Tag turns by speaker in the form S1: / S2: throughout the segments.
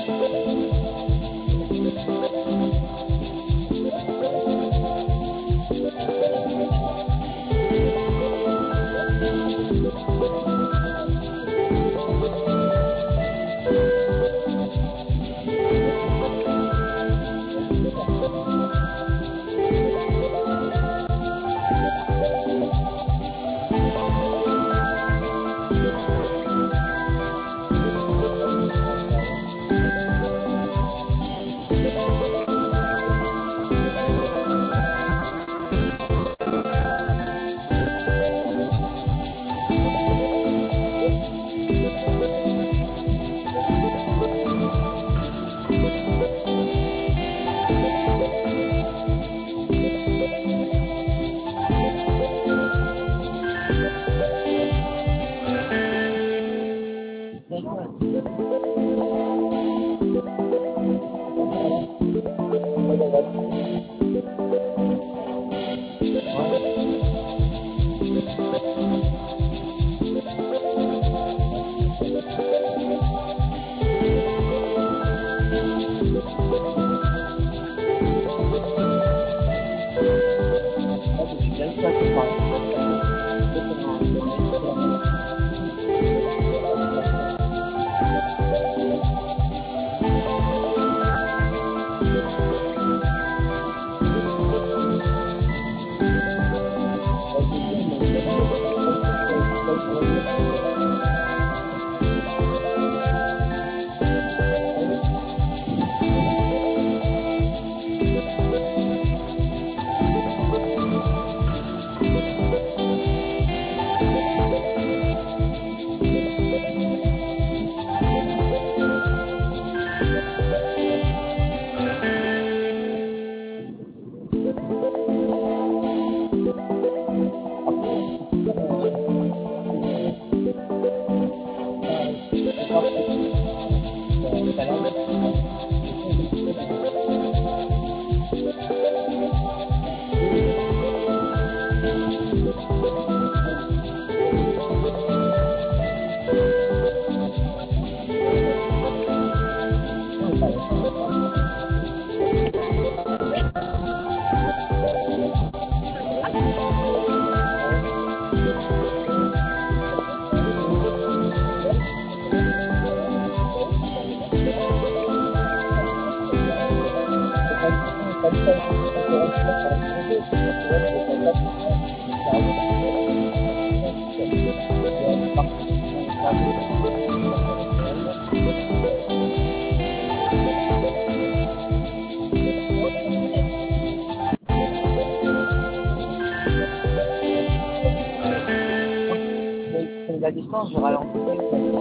S1: La distance, je ralentis.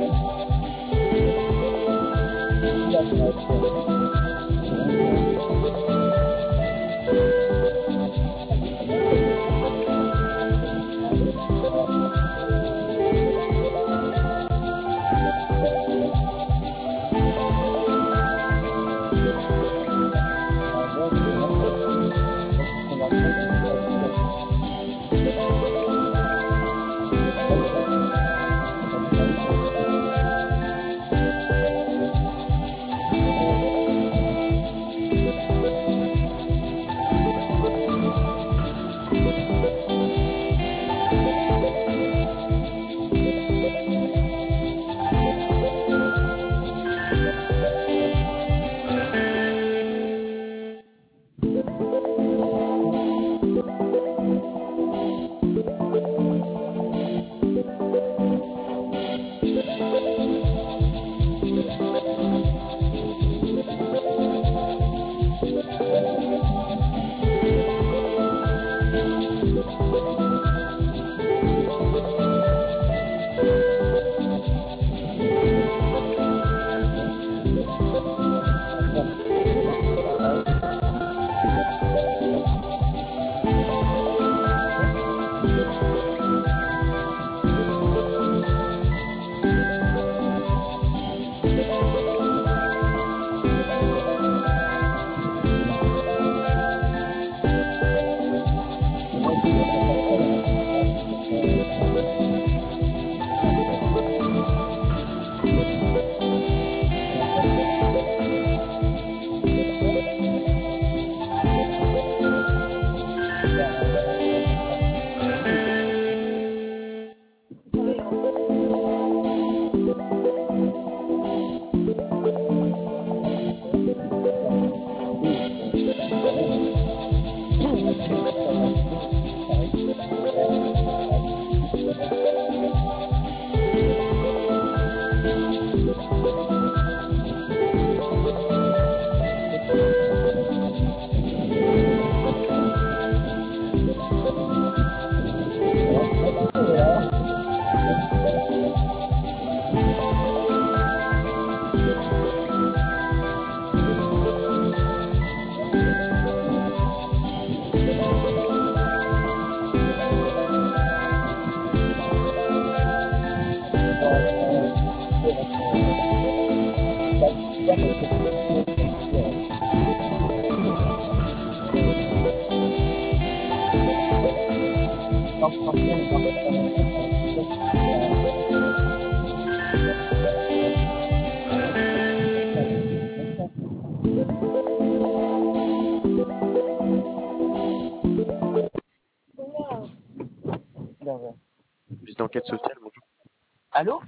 S2: Service d'enquête sociale, bonjour.
S1: Allô?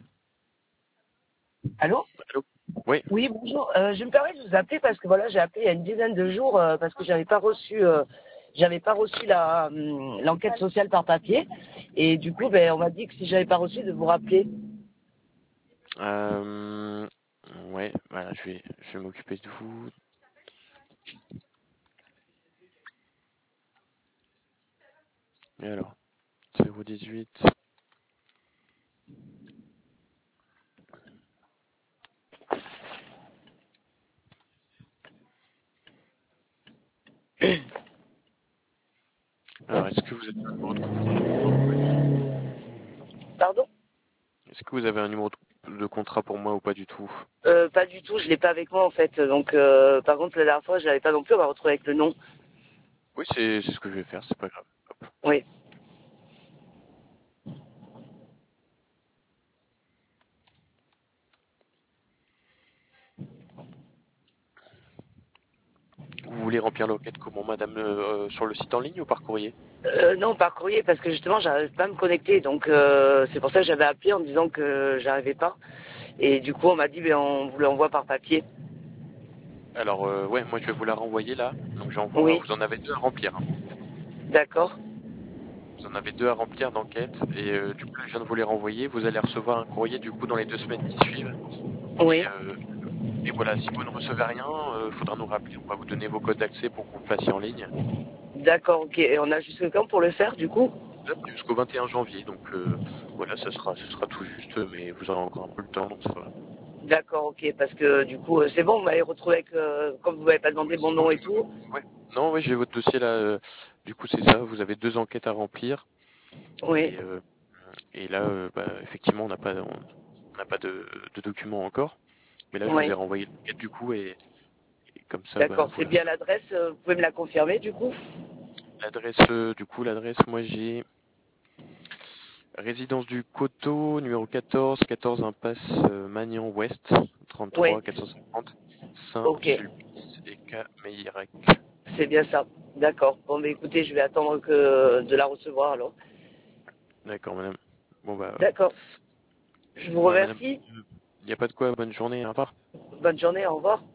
S1: Allô?
S2: Allô? Oui.
S1: Oui, bonjour. Je me permets de vous appeler parce que voilà, j'ai appelé il y a une dizaine de jours parce que j'avais pas reçu l'enquête sociale par papier. Et du coup, on m'a dit que si j'avais pas reçu, de vous rappeler.
S2: Ouais, voilà, je vais m'occuper de vous. Et alors, 018. Alors, est-ce que vous avez un numéro de contrat pour moi ou pas du tout?
S1: Pardon?
S2: Est-ce que vous avez un numéro de contrat pour moi ou pas du tout?
S1: Pas du tout, je l'ai pas avec moi en fait. Donc, par contre, la dernière fois, je l'avais pas non plus. On va retrouver avec le nom.
S2: Oui, c'est ce que je vais faire, c'est pas grave. Hop.
S1: Oui.
S2: Vous voulez remplir l'enquête comment, madame, sur le site en ligne ou par courrier?
S1: Non, par courrier parce que justement, j'arrive pas à me connecter. Donc, c'est pour ça que j'avais appelé en me disant que j'arrivais pas. Et du coup, on m'a dit, on vous l'envoie par papier.
S2: Alors, ouais, moi je vais vous la renvoyer là. Donc j'envoie,
S1: Oui,
S2: vous en avez deux à remplir, hein.
S1: d'accord.
S2: Vous en avez deux à remplir d'enquête. Et du coup, là, je viens de vous les renvoyer. Vous allez recevoir un courrier du coup dans les 2 semaines qui suivent. Et,
S1: Oui,
S2: euh, et voilà, si vous ne recevez rien, il faudra nous rappeler. On va vous donner vos codes d'accès pour que vous le fassiez en ligne.
S1: d'accord, ok. Et on a jusqu'à quand pour le faire, du coup?
S2: Jusqu'au 21 janvier. Donc Voilà, ce sera tout juste, mais vous aurez encore un peu le temps, donc ça va.
S1: D'accord, ok, parce que du coup, c'est bon, vous m'avez retrouvé avec, comme vous m'avez pas demandé mon nom et tout.
S2: Ouais. Non, ouais, j'ai votre dossier là. Du coup, c'est ça. Vous avez 2 enquêtes à remplir.
S1: Oui,
S2: Et là, effectivement, on n'a pas de documents encore. Mais là, je vous ai
S1: oui.
S2: renvoyé l'enquête du coup, et comme ça,
S1: D'accord,
S2: vous
S1: c'est
S2: la
S1: bien
S2: faites.
S1: l'adresse, vous pouvez me la confirmer du coup?
S2: L'adresse, moi j'ai résidence du Coteau, numéro 14 impasse Magnan Ouest,
S1: Oui,
S2: 33 450,
S1: ok,
S2: Saint-Sulpice et Meillerac.
S1: c'est bien ça. D'accord. Bon, mais écoutez, je vais attendre que de la recevoir alors.
S2: D'accord, madame. Bon,
S1: D'accord. Je vous
S2: ouais, madame.
S1: remercie.
S2: Il n'y a pas de quoi, bonne journée, au revoir.
S1: Bonne journée, au revoir.